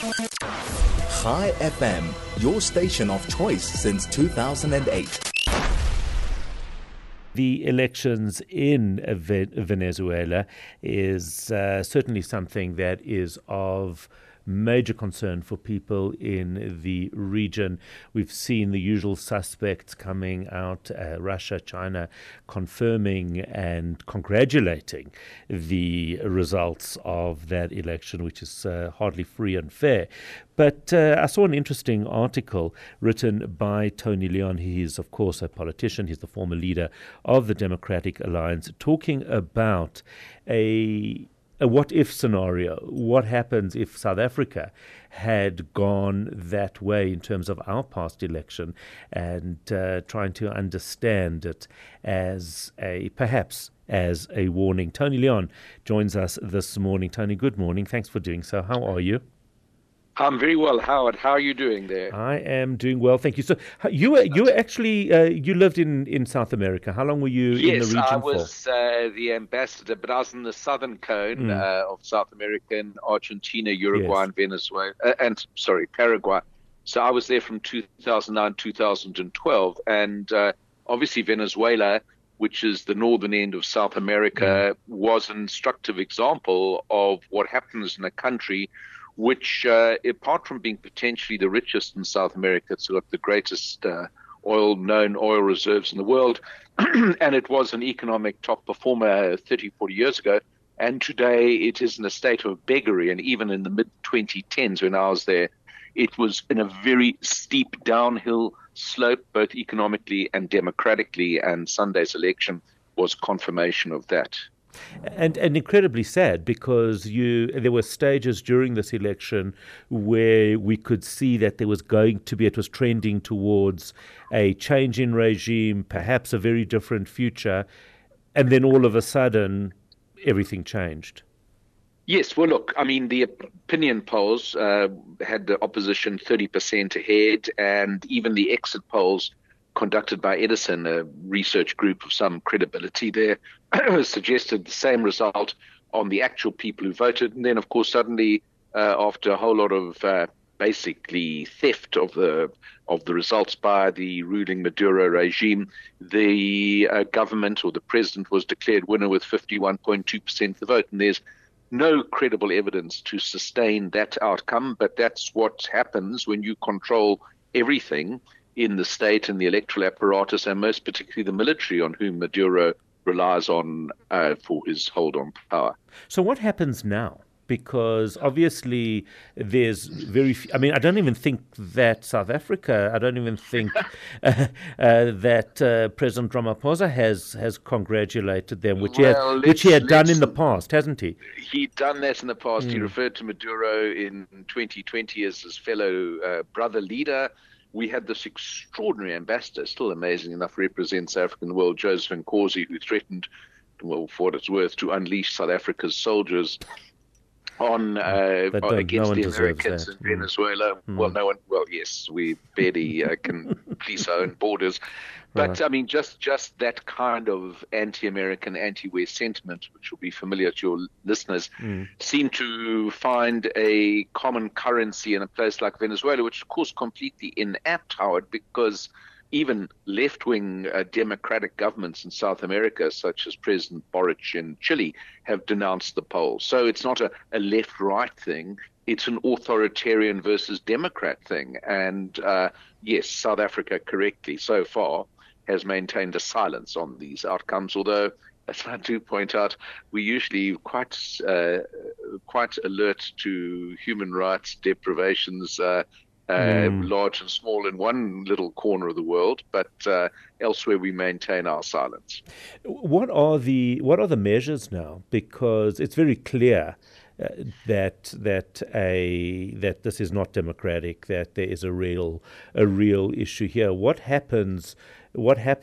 Chai FM, your station of choice since 2008. The elections in Venezuela is certainly something that is of major concern for people in the region. We've seen the usual suspects coming out, Russia, China, confirming and congratulating the results of that election, which is hardly free and fair. But I saw an interesting article written by Tony Leon. He is, of course, a politician. He's the former leader of the Democratic Alliance, talking about a what-if scenario. What happens if South Africa had gone that way in terms of our past election, and trying to understand it as perhaps as a warning. Tony Leon joins us this morning. Tony, good morning. Thanks for doing so. How are you? I'm very well, Howard. How are you doing there? I am doing well, thank you. So you were actually you lived in South America. How long were you in the region for? Yes, I was the ambassador, but I was in the southern cone of South America, in Argentina, Uruguay, and Venezuela, Paraguay. So I was there from 2009, 2012, and obviously Venezuela, which is the northern end of South America, was an instructive example of what happens in a country which, apart from being potentially the richest in South America, it's got the greatest known oil reserves in the world, and it was an economic top performer 30, 40 years ago, and today it is in a state of beggary, and even in the mid-2010s when I was there, it was in a very steep downhill slope, both economically and democratically, and Sunday's election was confirmation of that. And incredibly sad, because there were stages during this election where we could see that it was trending towards a change in regime, perhaps a very different future, and then all of a sudden everything changed. Yes, well, look, I mean, the opinion polls had the opposition 30% ahead, and even the exit polls conducted by Edison, a research group of some credibility there, suggested the same result on the actual people who voted. And then, of course, suddenly, after a whole lot of basically theft of the results by the ruling Maduro regime, the government or the president was declared winner with 51.2% of the vote. And there's no credible evidence to sustain that outcome, but that's what happens when you control everything in the state and the electoral apparatus, and most particularly the military, on whom Maduro relies on for his hold on power. So what happens now? Because obviously there's very few, I mean, I don't even think that South Africa, I don't even think that President Ramaphosa has congratulated them, which he had done in the past, hasn't he? He'd done that in the past. He referred to Maduro in 2020 as his fellow brother leader. We had this extraordinary ambassador, still amazing enough, represents Africa in the world, Joseph Nkosi, who threatened, well, for what it's worth, to unleash South Africa's soldiers on against the Americans in Venezuela. Well, no one. Well, yes, we barely can police our own borders. But I mean, just that kind of anti-American, anti-West sentiment, which will be familiar to your listeners, seem to find a common currency in a place like Venezuela, which of course completely inapt, Howard, because even left-wing democratic governments in South America, such as President Boric in Chile, have denounced the polls. So it's not a left-right thing. It's an authoritarian versus Democrat thing. And yes, South Africa correctly so far has maintained a silence on these outcomes, although, as I do point out, we're usually quite alert to human rights deprivations, large and small, in one little corner of the world, but elsewhere we maintain our silence. What are the measures now? Because it's very clear that this is not democratic, that there is a real issue here. What happens? What are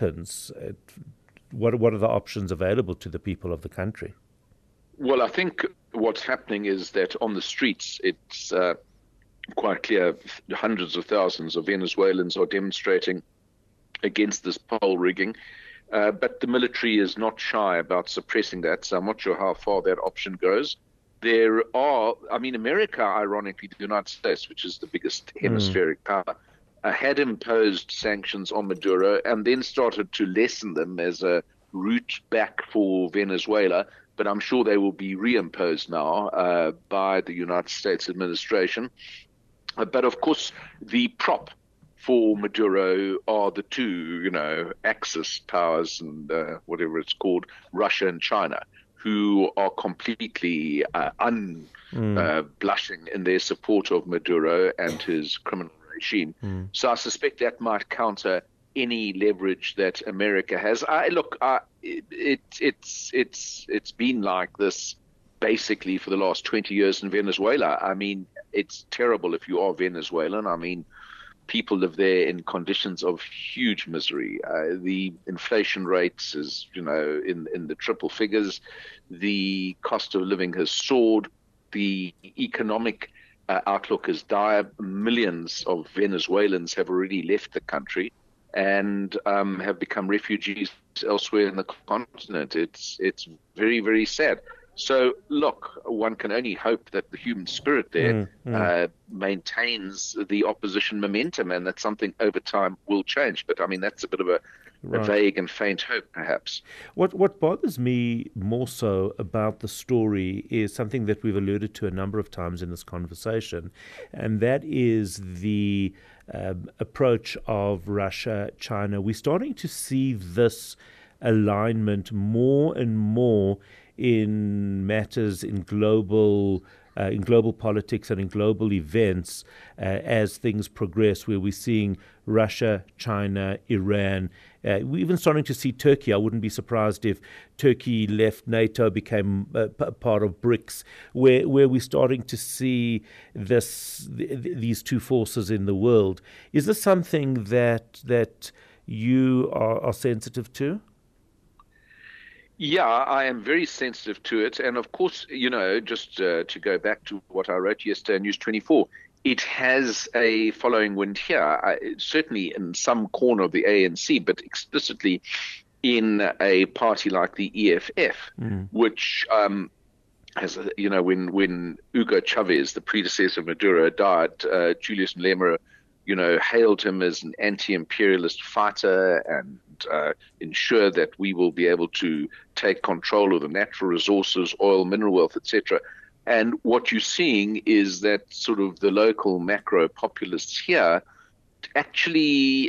the options available to the people of the country? Well, I think what's happening is that on the streets, it's quite clear hundreds of thousands of Venezuelans are demonstrating against this poll rigging. But the military is not shy about suppressing that, so I'm not sure how far that option goes. America, ironically, the United States, which is the biggest hemispheric power, had imposed sanctions on Maduro and then started to lessen them as a route back for Venezuela. But I'm sure they will be reimposed now by the United States administration. But of course, the prop for Maduro are the two, Axis powers and whatever it's called, Russia and China, who are completely unblushing in their support of Maduro and his criminal regime. So I suspect that might counter any leverage that America has. It's been like this basically for the last 20 years in Venezuela. I mean, it's terrible if you are Venezuelan. I mean, people live there in conditions of huge misery. The inflation rates is, in the triple figures. The cost of living has soared. The economic outlook is dire. Millions of Venezuelans have already left the country and have become refugees elsewhere in the continent. It's very, very sad. So, look, one can only hope that the human spirit there maintains the opposition momentum and that something over time will change. But, I mean, that's a bit of a vague and faint hope, perhaps. What bothers me more so about the story is something that we've alluded to a number of times in this conversation, and that is the approach of Russia, China. We're starting to see this alignment more and more in matters in global politics and in global events as things progress, where we're seeing Russia, China, Iran. We're even starting to see Turkey. I wouldn't be surprised if Turkey left NATO, became part of BRICS, where we're starting to see these two forces in the world. Is this something that you are sensitive to? Yeah, I am very sensitive to it. And of course, just to go back to what I wrote yesterday in News 24, it has a following wind here, certainly in some corner of the ANC, but explicitly in a party like the EFF, which has, when Hugo Chavez, the predecessor of Maduro, died, Julius Malema, hailed him as an anti-imperialist fighter and ensure that we will be able to take control of the natural resources, oil, mineral wealth, etc. And what you're seeing is that sort of the local macro populists here actually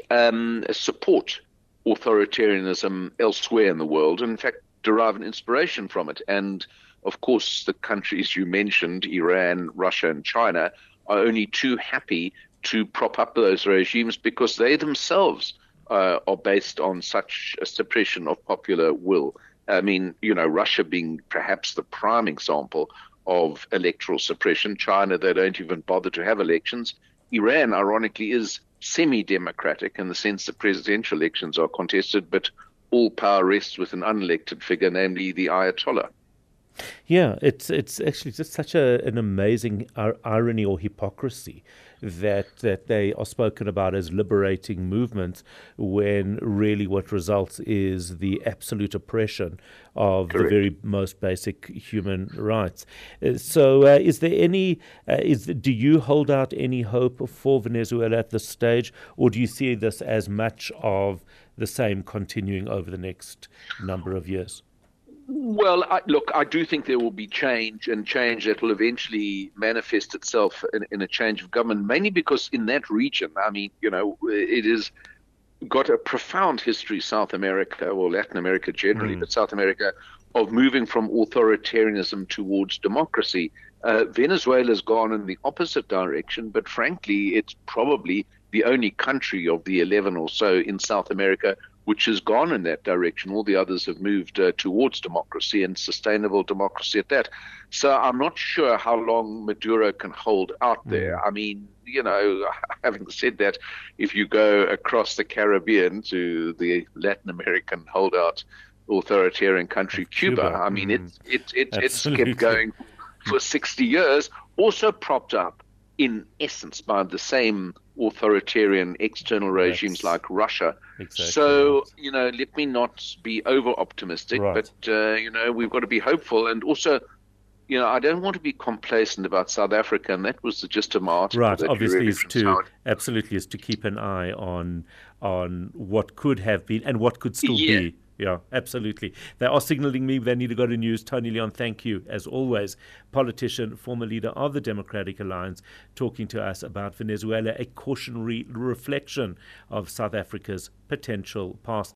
support authoritarianism elsewhere in the world, and in fact derive an inspiration from it. And of course, the countries you mentioned, Iran, Russia, and China, are only too happy to prop up those regimes because they themselves are based on such a suppression of popular will. I mean, Russia being perhaps the prime example of electoral suppression. China, they don't even bother to have elections. Iran, ironically, is semi-democratic in the sense that presidential elections are contested, but all power rests with an unelected figure, namely the Ayatollah. Yeah, it's actually just such an amazing irony or hypocrisy that they are spoken about as liberating movements when really what results is the absolute oppression of the very most basic human rights. So is there any, do you hold out any hope for Venezuela at this stage, or do you see this as much of the same continuing over the next number of years? Well, I do think there will be change, and change that will eventually manifest itself in a change of government, mainly because in that region, I mean, it has got a profound history, South America, or Latin America generally, but South America, of moving from authoritarianism towards democracy. Venezuela's gone in the opposite direction, but frankly, it's probably the only country of the 11 or so in South America which has gone in that direction. All the others have moved towards democracy, and sustainable democracy at that. So I'm not sure how long Maduro can hold out there. I mean, having said that, if you go across the Caribbean to the Latin American holdout authoritarian country, Cuba, I mean, it's kept going for 60 years, also propped up in essence by the same authoritarian external regimes like Russia. Exactly. So, let me not be over optimistic, but, we've got to be hopeful. And also, I don't want to be complacent about South Africa, and that was just a article Right, that obviously, we read is from to absolutely is to keep an eye on what could have been and what could still Yeah. be. Yeah, absolutely. They are signaling me they need to go to news. Tony Leon, thank you, as always. Politician, former leader of the Democratic Alliance, talking to us about Venezuela, a cautionary reflection of South Africa's potential past.